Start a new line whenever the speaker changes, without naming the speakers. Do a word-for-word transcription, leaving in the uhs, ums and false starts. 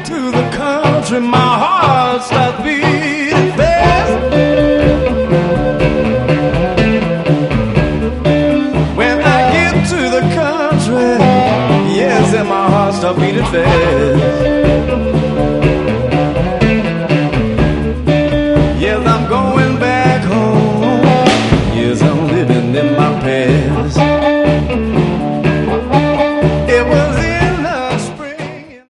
to the country, my heart starts beating fast. When I get to the country, yes, and my heart starts beating fast.